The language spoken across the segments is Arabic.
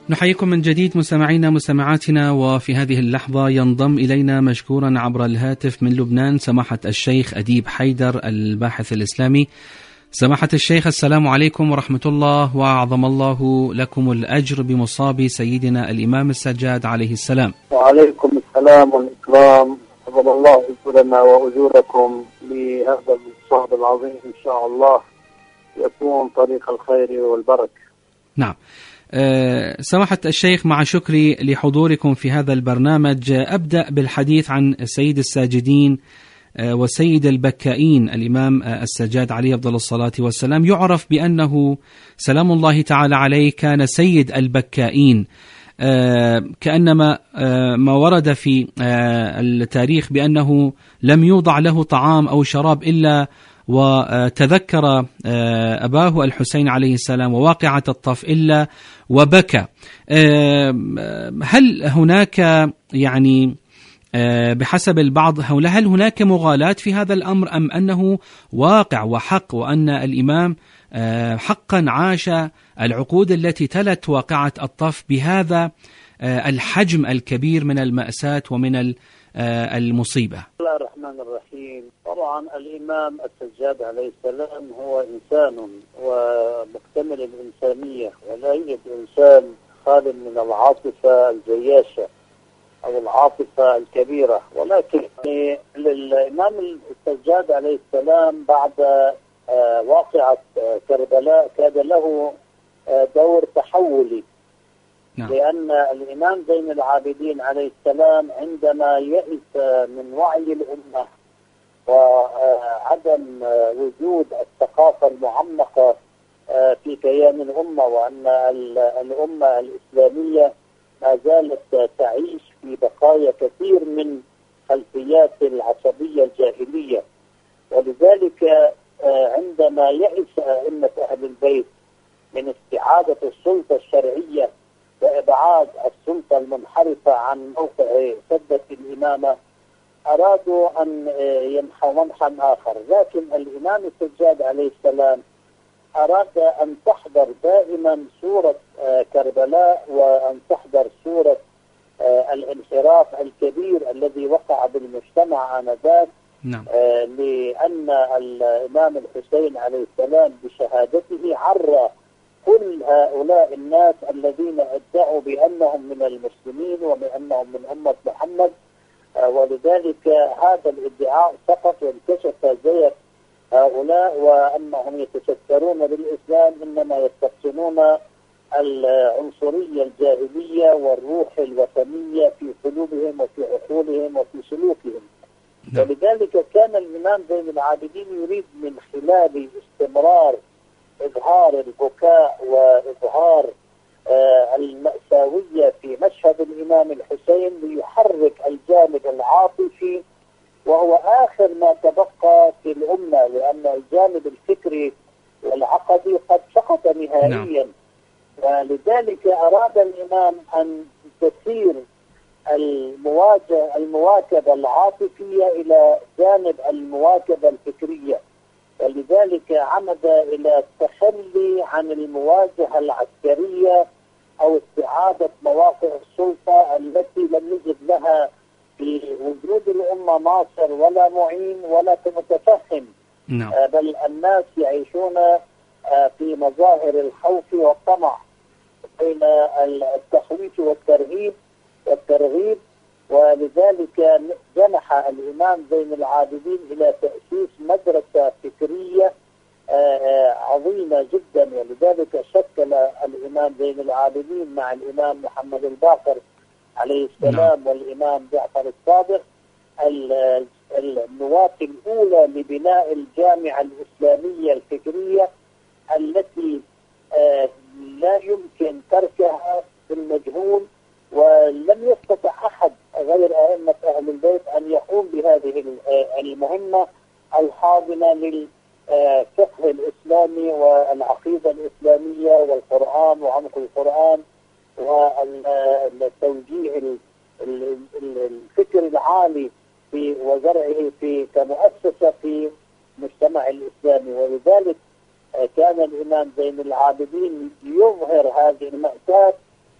نحييكم من جديد مستمعينا مستمعاتنا، وفي هذه اللحظة ينضم إلينا مشكورا عبر الهاتف من لبنان سماحة الشيخ أديب حيدر الباحث الإسلامي. سماحة الشيخ، السلام عليكم ورحمة الله، وأعظم الله لكم الأجر بمصاب سيدنا الإمام السجاد عليه السلام. وعليكم السلام والإكرام، أعظم الله أجورنا وأجوركم لهذا الصعب العظيم، إن شاء الله يكون طريق الخير والبركة. نعم. سماحة الشيخ، مع شكري لحضوركم في هذا البرنامج، أبدأ بالحديث عن سيد الساجدين وسيد البكائين الإمام السجاد عليه أفضل الصلاة والسلام. يعرف بأنه سلام الله تعالى عليه كان سيد البكائين، كأنما ما ورد في التاريخ بأنه لم يوضع له طعام أو شراب إلا وتذكر أباه الحسين عليه السلام وواقعة الطف إلا وبكى. هل هناك يعني بحسب البعض هل هناك مغالاة في هذا الأمر، أم أنه واقع وحق وأن الإمام حقا عاش العقود التي تلت واقعة الطف بهذا الحجم الكبير من المأساة ومن المصيبة؟ بسم الله الرحمن الرحيم. طبعا الإمام السجاد عليه السلام هو إنسان ومكتمل الإنسانية، ولا يوجد إنسان خال من العاطفة الجياشة أو العاطفة الكبيرة، ولكن للإمام السجاد عليه السلام بعد واقعة كربلاء كان له دور تحولي. نعم. لأن الإمام زين العابدين عليه السلام عندما يئس من وعي الأمة وعدم وجود الثقافة المعمقة في كيان الأمة، وأن الأمة الإسلامية ما زالت تعيش في بقايا كثير من خلفيات العصبية الجاهلية، ولذلك عندما يئس أئمة أهل البيت من استعادة السلطة الشرعية وإبعاد السلطة المنحرفة عن موقع سدة الإمامة، أرادوا أن ينحوا منحا آخر. لكن الإمام السجاد عليه السلام أراد أن تحضر دائما صورة كربلاء، وأن تحضر صورة الانحراف الكبير الذي وقع بالمجتمع آنذاك. نعم. لأن الإمام الحسين عليه السلام بشهادته عرى كل هؤلاء الناس الذين ادعوا بأنهم من المسلمين وبأنهم من أمة محمد، ولذلك هذا الادعاء سقط وانكشف زيف هؤلاء، وأنهم يتشكرون بالإسلام إنما يستقسمون العنصرية الجاهلية والروح الوثنية في قلوبهم وفي عقولهم وفي سلوكهم. ولذلك كان الإمام زين العابدين يريد من خلال استمرار إظهار البكاء وإظهار المأساوية في مشهد الإمام الحسين ليحرك الجانب العاطفي، وهو آخر ما تبقى في الأمة، لأن الجانب الفكري والعقدي قد سقط نهائيا. ولذلك أراد الإمام أن تسير المواكبة العاطفية إلى جانب المواكبة الفكرية، ولذلك عمد إلى التخلي عن المواجهة العسكرية أو استعادة مواقع السلطة التي لم يجد لها في وجود الأمة ناصر ولا معين ولا متفهم. بل الناس يعيشون في مظاهر الخوف والطمع بين التخويف والترغيب. ولذلك جنح الإمام زين العابدين إلى تأسيس مدرسة فكرية عظيمة جدا، ولذلك شكل الإمام زين العابدين مع الإمام محمد الباقر عليه السلام والإمام جعفر الصادق النواة الأولى لبناء الجامعة الإسلامية الفكرية التي لا يمكن تركها في المجهول، ولم يستطع أحد غير أئمة أهل البيت أن يقوم بهذه المهمة الحاضنة للفقه الإسلامي والعقيدة الإسلامية والقرآن وعمق القرآن والتوجيه الفكر العالي وزرعه في كمؤسسة في المجتمع الإسلامي. ولذلك كان الإمام زين العابدين يظهر هذه المأساة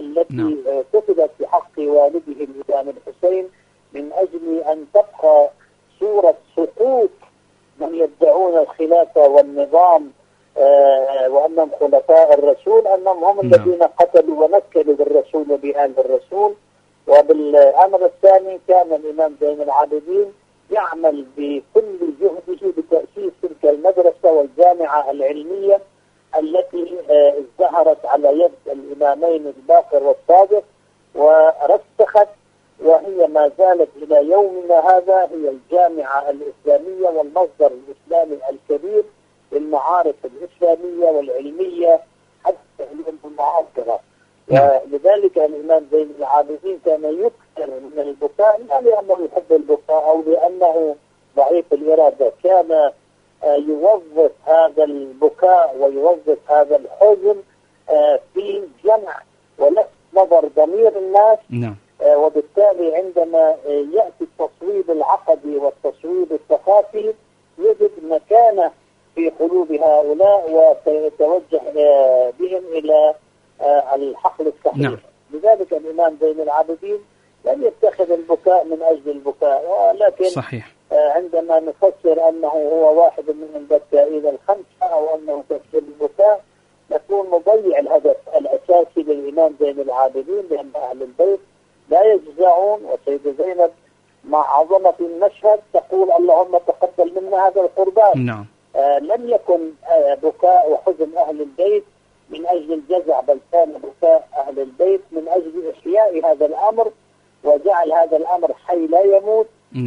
التي كتبت في حق والده الإمام الحسين من أجل أن تبقى صورة سقوط من يدعون الخلافة والنظام وأنهم خلفاء الرسول، أنهم هم الذين قتلوا ونكلوا بالرسول وبآل الرسول. وبالأمر الثاني كان الإمام زين العابدين يعمل بكل جهده بتأسيس تلك المدرسة والجامعة العلمية التي ازدهرت على يد الإمامين الباقر والصادق ورسخت، وهي ما زالت إلى يومنا هذا هي الجامعة الإسلامية والمصدر الإسلامي الكبير للمعارف الإسلامية والعلمية حتى اليوم المعاصرة. ولذلك الإمام زين العابدين كان يكثر من البكاء، لا لأنه يحب البكاء أو لأنه ضعيف الإرادة، كان يوظف هذا البكاء ويوظف هذا الحزن في جمع ولفت نظر ضمير الناس. وبالتالي عندما يأتي التصويب العقدي والتصويب الثقافي يجد مكانة في قلوب هؤلاء ويتوجه بهم إلى الحقل الصحيح. لذلك الإمام زين العابدين لم يتخذ البكاء من أجل البكاء، ولكن صحيح عندما نفسر أنه هو واحد من البكائين الخمسة أو أنه تكثير البكاء نكون نضيع الهدف الأساسي للإمام زين العابدين، لأن أهل البيت لا يجزعون. وسيدة زينب مع عظمة المشهد تقول اللهم تقبل منا هذا القربان. لم يكن بكاء وحزن أهل البيت من أجل الجزع، بل كان بكاء أهل البيت من أجل إحياء هذا الأمر وجعل هذا الأمر حي لا يموت.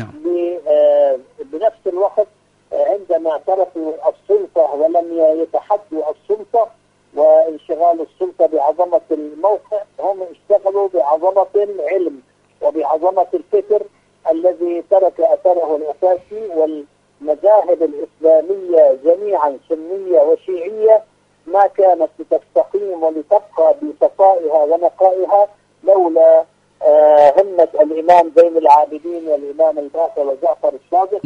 بنفس الوقت عندما تركوا السلطة ولم يتحدوا السلطة وانشغال السلطة بعظمة الموقع، هم اشتغلوا بعظمة العلم وبعظمة الفكر الذي ترك أثره الأساسي. والمذاهب الإسلامية جميعا سنية وشيعية ما كانت لتستقيم ولتبقى بصفائها ونقائها لولا همة الإمام زين العابدين والإمام الباقر وجعفر الصادق.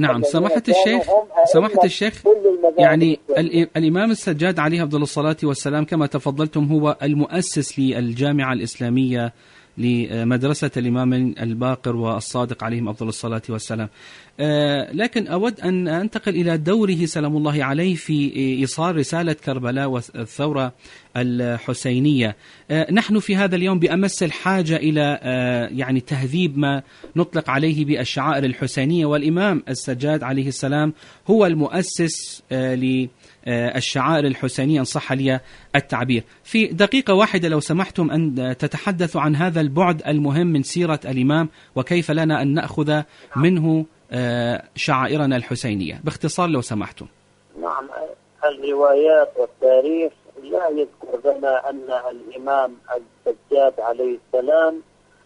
سماحة الشيخ يعني الإمام السجاد عليه أفضل الصلاة والسلام كما تفضلتم هو المؤسس للجامعة الإسلامية لمدرسة الإمام الباقر والصادق عليهم أفضل الصلاة والسلام. لكن أود أن أنتقل إلى دوره سلام الله عليه في إيصال رسالة كربلاء والثورة الحسينية. نحن في هذا اليوم بأمس الحاجة إلى يعني تهذيب ما نطلق عليه بالشعائر الحسينية، والإمام السجاد عليه السلام هو المؤسس للشعائر الحسينية إن صح لي التعبير. في دقيقة واحدة لو سمحتم أن تتحدثوا عن هذا البعد المهم من سيرة الإمام وكيف لنا أن نأخذ منه شعائرنا الحسينية باختصار لو سمحتم. نعم، الروايات والتاريخ لا يذكر لنا أن الإمام السجاد عليه السلام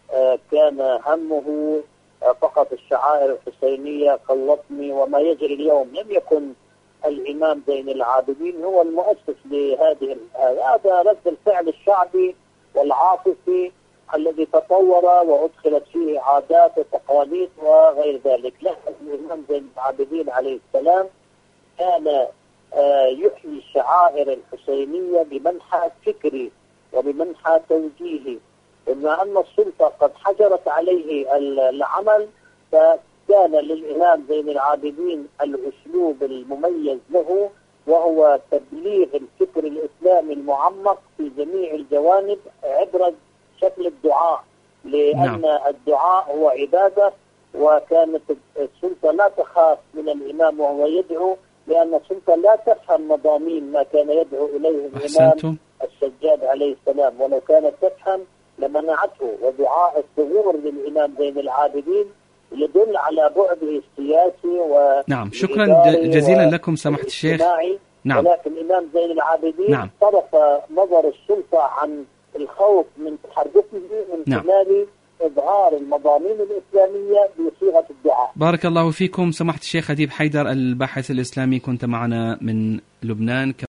كان همه فقط الشعائر الحسينية كاللطمي وما يجري اليوم. لم يكن الإمام زين العابدين هو المؤسس لهذه هذا رد الفعل الشعبي والعاطفي الذي تطور وأدخلت فيه عادات وتقاليد وغير ذلك. لكن الإمام زين العابدين عليه السلام كان يحيي الشعائر الحسينية بمنحى فكري وبمنحى توجيهي. بما أن السلطة قد حجرت عليه العمل فكان للإمام زين العابدين الأسلوب المميز له وهو تبليغ الفكر الإسلامي المعمق في جميع الجوانب عبر شكل الدعاء، لأن الدعاء هو عبادة. وكانت السلطة لا تخاف من الإمام وهو يدعو، لأن السلطة لا تفهم مضامين ما كان يدعو إليه الإمام السجاد عليه السلام، ولو كانت تفهم لمنعته. ودعاء الثغور للإمام زين العابدين يدل على بعده السياسي نعم، شكرا جزيلا لكم سماحة الشيخ. نعم. ولكن الإمام زين العابدين صرف نظر السلطة عن الخوف من تحركه من خلال إظهار المضامين الإسلامية بصيغة الدعاء. بارك الله فيكم سماحة الشيخ أديب حيدر الباحث الإسلامي، كنت معنا من لبنان.